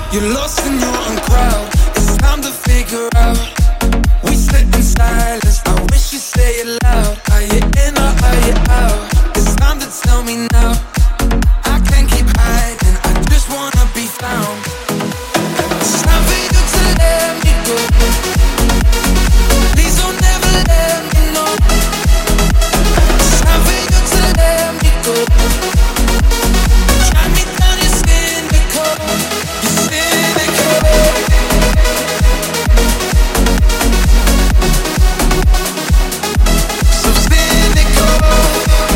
You're lost in your own crowd. It's time to figure out. We sit in silence. I wish you'd say it loud. Are you in or are you out?